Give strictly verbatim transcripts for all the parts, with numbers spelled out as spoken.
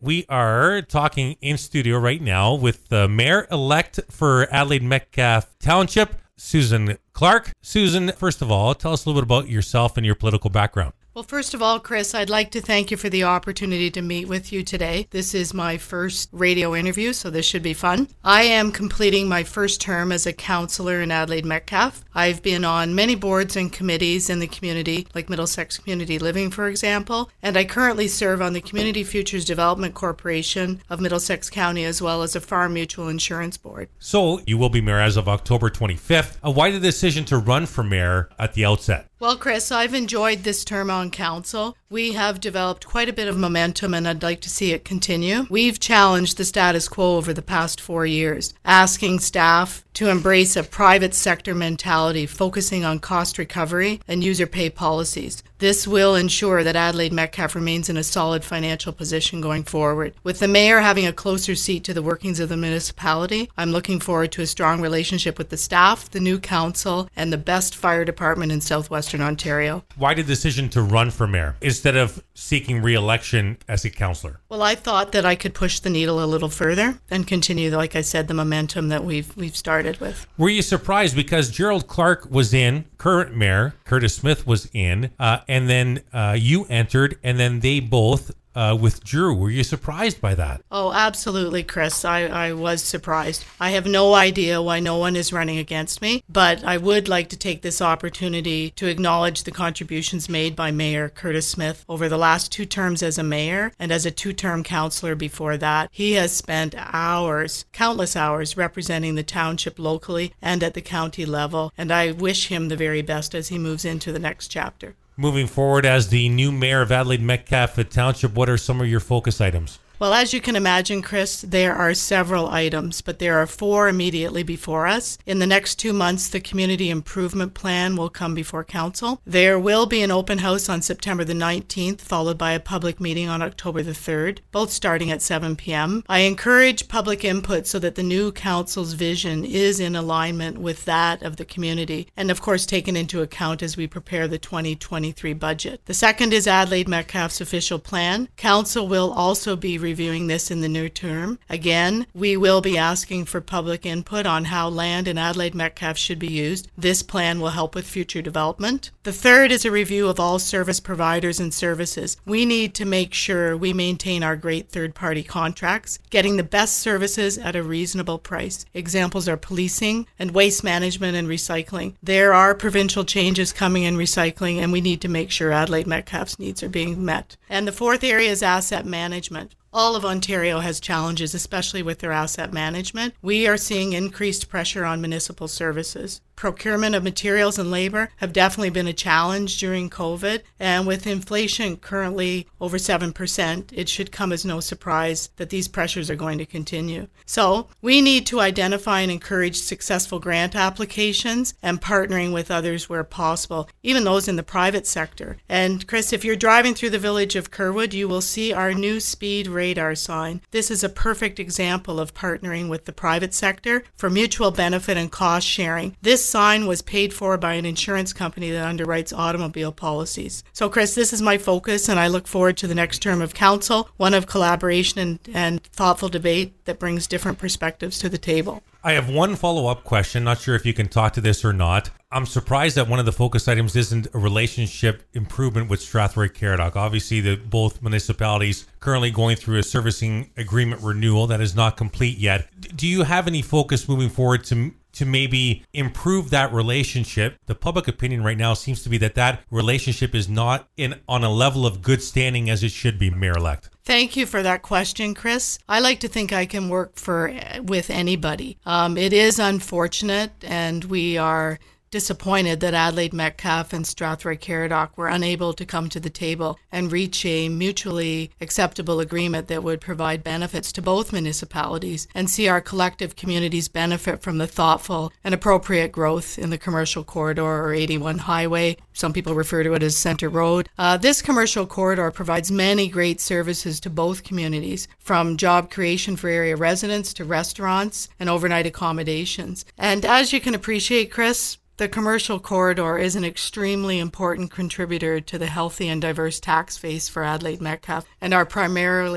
We are talking in studio right now with the mayor-elect for Adelaide Metcalfe Township, Susan Clark. Susan, first of all, tell us a little bit about yourself and your political background. Well, first of all, Chris, I'd like to thank you for the opportunity to meet with you today. This is my first radio interview, so this should be fun. I am completing my first term as a councillor in Adelaide Metcalfe. I've been on many boards and committees in the community, like Middlesex Community Living, for example, and I currently serve on the Community Futures Development Corporation of Middlesex County, as well as a Farm Mutual Insurance Board. So you will be mayor as of October twenty-fifth. Uh, why the decision to run for mayor at the outset? Well, Chris, I've enjoyed this term on council. We have developed quite a bit of momentum, and I'd like to see it continue. We've challenged the status quo over the past four years, asking staff to embrace a private sector mentality, focusing on cost recovery and user pay policies. This will ensure that Adelaide Metcalfe remains in a solid financial position going forward. With the mayor having a closer seat to the workings of the municipality, I'm looking forward to a strong relationship with the staff, the new council, and the best fire department in southwestern Ontario. Why the decision to run for mayor instead of seeking re-election as a councillor? Well, I thought that I could push the needle a little further and continue, like I said, the momentum that we've we've started with. Were you surprised because Gerald Clark was in, current mayor Curtis Smith was in, uh, and then uh, you entered, and then they both Uh, withdrew? Were you surprised by that? Oh, absolutely, Chris. I, I was surprised. I have no idea why no one is running against me, but I would like to take this opportunity to acknowledge the contributions made by Mayor Curtis Smith over the last two terms as a mayor and as a two-term councillor before that. He has spent hours, countless hours, representing the township locally and at the county level, and I wish him the very best as he moves into the next chapter. Moving forward as the new mayor of Adelaide Metcalfe Township, what are some of your focus items? Well, as you can imagine, Chris, there are several items, but there are four immediately before us. In the next two months, the Community Improvement Plan will come before Council. There will be an open house on September the nineteenth, followed by a public meeting on October the third, both starting at seven p.m. I encourage public input so that the new Council's vision is in alignment with that of the community, and of course taken into account as we prepare the twenty twenty-three budget. The second is Adelaide Metcalfe's official plan. Council will also be reviewing this in the near term. Again, we will be asking for public input on how land in Adelaide Metcalfe should be used. This plan will help with future development. The third is a review of all service providers and services. We need to make sure we maintain our great third-party contracts, getting the best services at a reasonable price. Examples are policing and waste management and recycling. There are provincial changes coming in recycling, and we need to make sure Adelaide Metcalfe's needs are being met. And the fourth area is asset management. All of Ontario has challenges, especially with their asset management. We are seeing increased pressure on municipal services. Procurement of materials and labor have definitely been a challenge during COVID, and with inflation currently over seven percent, it should come as no surprise that these pressures are going to continue. So we need to identify and encourage successful grant applications and partnering with others where possible, even those in the private sector. And Chris, if you're driving through the village of Kerwood, you will see our new speed radar sign. This is a perfect example of partnering with the private sector for mutual benefit and cost sharing. This sign was paid for by an insurance company that underwrites automobile policies. So Chris, this is my focus, and I look forward to the next term of council, one of collaboration and, and thoughtful debate that brings different perspectives to the table. I have one follow-up question. Not sure if you can talk to this or not. I'm surprised that one of the focus items isn't a relationship improvement with Strathroy Caradoc. Obviously, the both municipalities currently going through a servicing agreement renewal that is not complete yet. Do you have any focus moving forward to to maybe improve that relationship? The public opinion right now seems to be that that relationship is not in on a level of good standing as it should be, Mayor-elect. Thank you for that question, Chris. I like to think I can work for with anybody. Um, it is unfortunate, and we are disappointed that Adelaide Metcalfe and Strathroy Caradoc were unable to come to the table and reach a mutually acceptable agreement that would provide benefits to both municipalities and see our collective communities benefit from the thoughtful and appropriate growth in the commercial corridor, or eighty-one Highway. Some people refer to it as Centre Road. Uh, this commercial corridor provides many great services to both communities, from job creation for area residents to restaurants and overnight accommodations. And as you can appreciate, Chris, the commercial corridor is an extremely important contributor to the healthy and diverse tax base for Adelaide Metcalfe and our primarily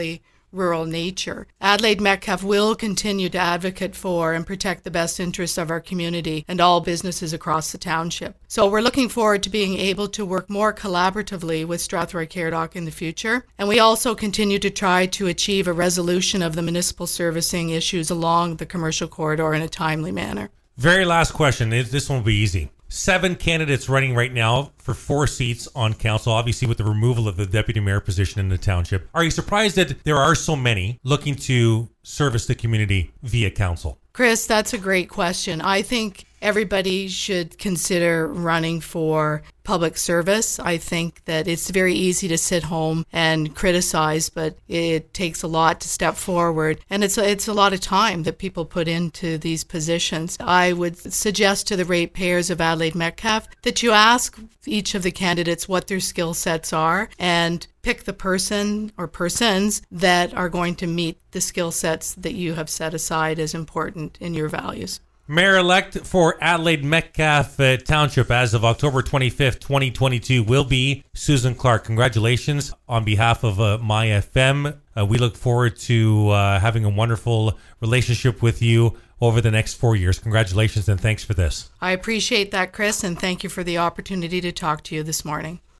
rural nature. Adelaide Metcalfe will continue to advocate for and protect the best interests of our community and all businesses across the township. So we're looking forward to being able to work more collaboratively with Strathroy-Caradoc in the future. And we also continue to try to achieve a resolution of the municipal servicing issues along the commercial corridor in a timely manner. Very last question. This one will be easy. Seven candidates running right now for four seats on council, obviously with the removal of the deputy mayor position in the township. Are you surprised that there are so many looking to service the community via council? Chris, that's a great question. I think everybody should consider running for public service. I think that it's very easy to sit home and criticize, but it takes a lot to step forward. And it's a, it's a lot of time that people put into these positions. I would suggest to the ratepayers of Adelaide Metcalfe that you ask each of the candidates what their skill sets are and pick the person or persons that are going to meet the skill sets that you have set aside as important in your values. Mayor-elect for Adelaide Metcalfe uh, Township as of October twenty-fifth, twenty twenty-two will be Susan Clark. Congratulations on behalf of uh, My F M. Uh, we look forward to uh, having a wonderful relationship with you over the next four years. Congratulations and thanks for this. I appreciate that, Chris, and thank you for the opportunity to talk to you this morning.